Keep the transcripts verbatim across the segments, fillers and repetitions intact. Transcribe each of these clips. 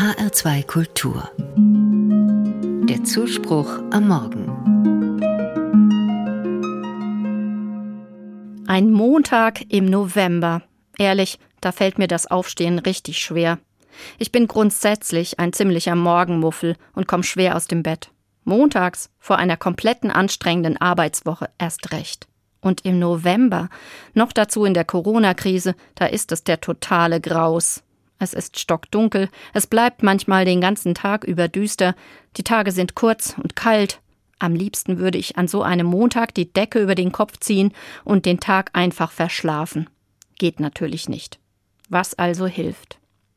H R zwei Kultur. Der Zuspruch am Morgen. Ein Montag im November. Ehrlich, da fällt mir das Aufstehen richtig schwer. Ich bin grundsätzlich ein ziemlicher Morgenmuffel und komme schwer aus dem Bett. Montags, vor einer kompletten anstrengenden Arbeitswoche, erst recht. Und im November, noch dazu in der Corona-Krise, da ist es der totale Graus. Es ist stockdunkel, es bleibt manchmal den ganzen Tag über düster, die Tage sind kurz und kalt. Am liebsten würde ich an so einem Montag die Decke über den Kopf ziehen und den Tag einfach verschlafen. Geht natürlich nicht. Was also hilft?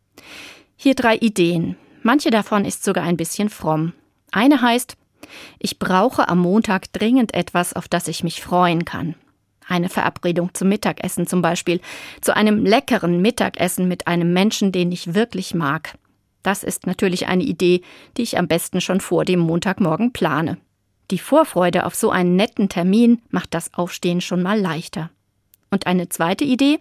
Hier drei Ideen. Manche davon ist sogar ein bisschen fromm. Eine heißt, ich brauche am Montag dringend etwas, auf das ich mich freuen kann. Eine Verabredung zum Mittagessen zum Beispiel, zu einem leckeren Mittagessen mit einem Menschen, den ich wirklich mag. Das ist natürlich eine Idee, die ich am besten schon vor dem Montagmorgen plane. Die Vorfreude auf so einen netten Termin macht das Aufstehen schon mal leichter. Und eine zweite Idee?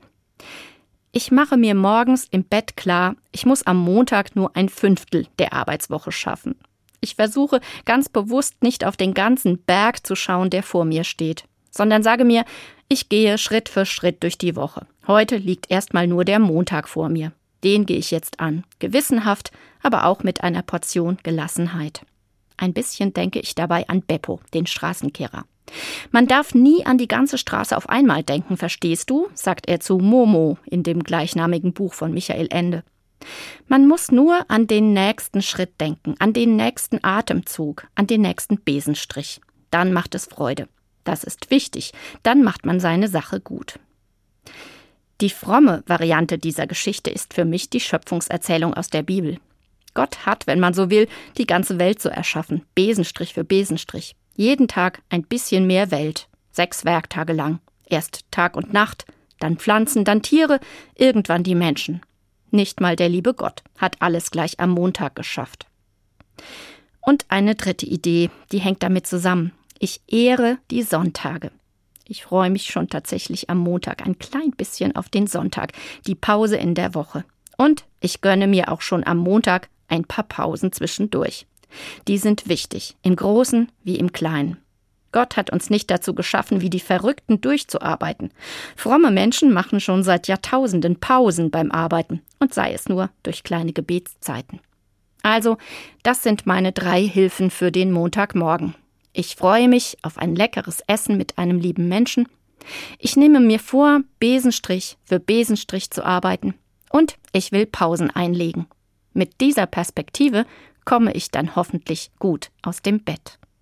Ich mache mir morgens im Bett klar, ich muss am Montag nur ein Fünftel der Arbeitswoche schaffen. Ich versuche ganz bewusst nicht auf den ganzen Berg zu schauen, der vor mir steht, sondern sage mir, ich gehe Schritt für Schritt durch die Woche. Heute liegt erstmal nur der Montag vor mir. Den gehe ich jetzt an. Gewissenhaft, aber auch mit einer Portion Gelassenheit. Ein bisschen denke ich dabei an Beppo, den Straßenkehrer. Man darf nie an die ganze Straße auf einmal denken, verstehst du? Sagt er zu Momo in dem gleichnamigen Buch von Michael Ende. Man muss nur an den nächsten Schritt denken, an den nächsten Atemzug, an den nächsten Besenstrich. Dann macht es Freude. Das ist wichtig. Dann macht man seine Sache gut. Die fromme Variante dieser Geschichte ist für mich die Schöpfungserzählung aus der Bibel. Gott hat, wenn man so will, die ganze Welt so erschaffen, Besenstrich für Besenstrich. Jeden Tag ein bisschen mehr Welt, sechs Werktage lang. Erst Tag und Nacht, dann Pflanzen, dann Tiere, irgendwann die Menschen. Nicht mal der liebe Gott hat alles gleich am Montag geschafft. Und eine dritte Idee, die hängt damit zusammen. Ich ehre die Sonntage. Ich freue mich schon tatsächlich am Montag ein klein bisschen auf den Sonntag, die Pause in der Woche. Und ich gönne mir auch schon am Montag ein paar Pausen zwischendurch. Die sind wichtig, im Großen wie im Kleinen. Gott hat uns nicht dazu geschaffen, wie die Verrückten durchzuarbeiten. Fromme Menschen machen schon seit Jahrtausenden Pausen beim Arbeiten und sei es nur durch kleine Gebetszeiten. Also, das sind meine drei Hilfen für den Montagmorgen. Ich freue mich auf ein leckeres Essen mit einem lieben Menschen. Ich nehme mir vor, Besenstrich für Besenstrich zu arbeiten. Und ich will Pausen einlegen. Mit dieser Perspektive komme ich dann hoffentlich gut aus dem Bett.